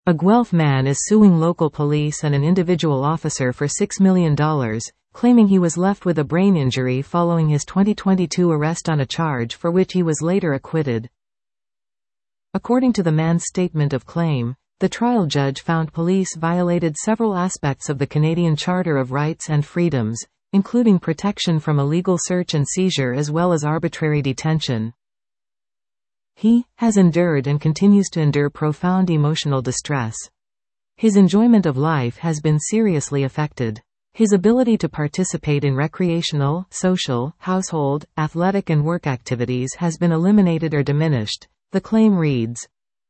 A Guelph man is suing local police and an individual officer for $6 million, claiming he was left with a brain injury following his 2022 arrest on a charge for which he was later acquitted. According to the man's statement of claim, the trial judge found police violated several aspects of the Canadian Charter of Rights and Freedoms, including protection from illegal search and seizure as well as arbitrary detention. He has endured and continues to endure profound emotional distress. His enjoyment of life has been seriously affected. His ability to participate in recreational, social, household, athletic and work activities has been eliminated or diminished, the claim reads.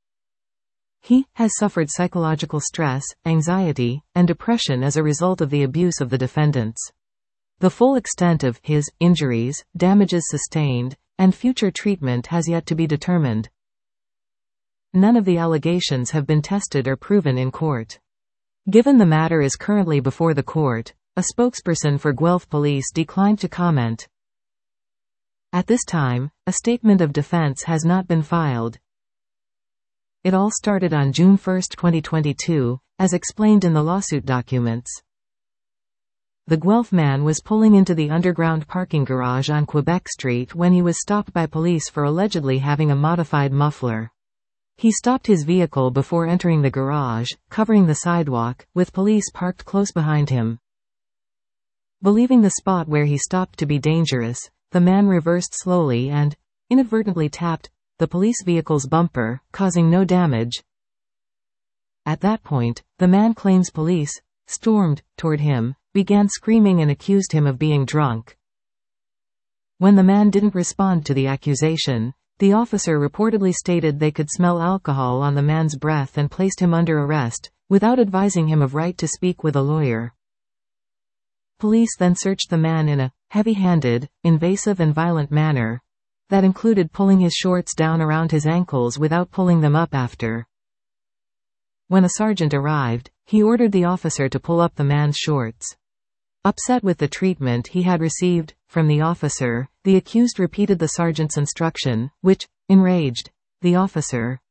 He has suffered psychological stress, anxiety, and depression as a result of the abuse of the defendants. The full extent of his injuries, damages sustained, and future treatment has yet to be determined. None of the allegations have been tested or proven in court. Given the matter is currently before the court, a spokesperson for Guelph Police declined to comment. At this time, a statement of defense has not been filed. It all started on June 1, 2022, as explained in the lawsuit documents. The Guelph man was pulling into the underground parking garage on Quebec Street when he was stopped by police for allegedly having a modified muffler. He stopped his vehicle before entering the garage, covering the sidewalk, with police parked close behind him. Believing the spot where he stopped to be dangerous, the man reversed slowly and, inadvertently tapped, the police vehicle's bumper, causing no damage. At that point, the man claims police stormed toward him, began screaming and accused him of being drunk. When the man didn't respond to the accusation, the officer reportedly stated they could smell alcohol on the man's breath and placed him under arrest, without advising him of right to speak with a lawyer. Police then searched the man in a heavy-handed, invasive and violent manner that included pulling his shorts down around his ankles without pulling them up after. When a sergeant arrived, he ordered the officer to pull up the man's shorts. Upset with the treatment he had received from the officer, the accused repeated the sergeant's instruction, which enraged the officer.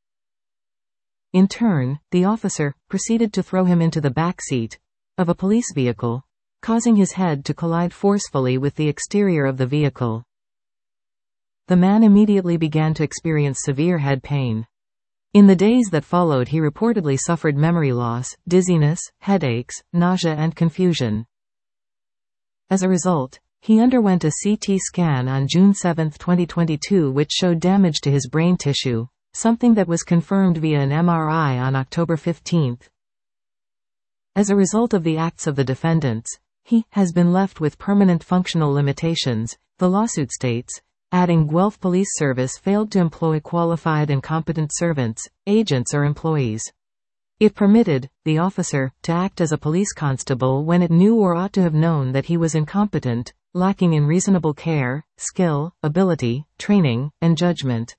In turn, the officer proceeded to throw him into the back seat of a police vehicle, causing his head to collide forcefully with the exterior of the vehicle. The man immediately began to experience severe head pain. In the days that followed, he reportedly suffered memory loss, dizziness, headaches, nausea and confusion. As a result, he underwent a CT scan on June 7, 2022, which showed damage to his brain tissue, something that was confirmed via an MRI on October 15. As a result of the acts of the defendants, he has been left with permanent functional limitations, the lawsuit states, adding Guelph Police Service failed to employ qualified and competent servants, agents or employees. It permitted the officer to act as a police constable when it knew or ought to have known that he was incompetent, lacking in reasonable care, skill, ability, training, and judgment.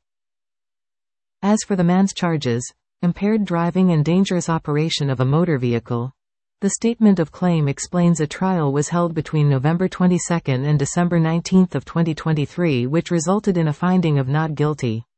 As for the man's charges, impaired driving and dangerous operation of a motor vehicle, the statement of claim explains a trial was held between November 22 and December 19 of 2023, which resulted in a finding of not guilty.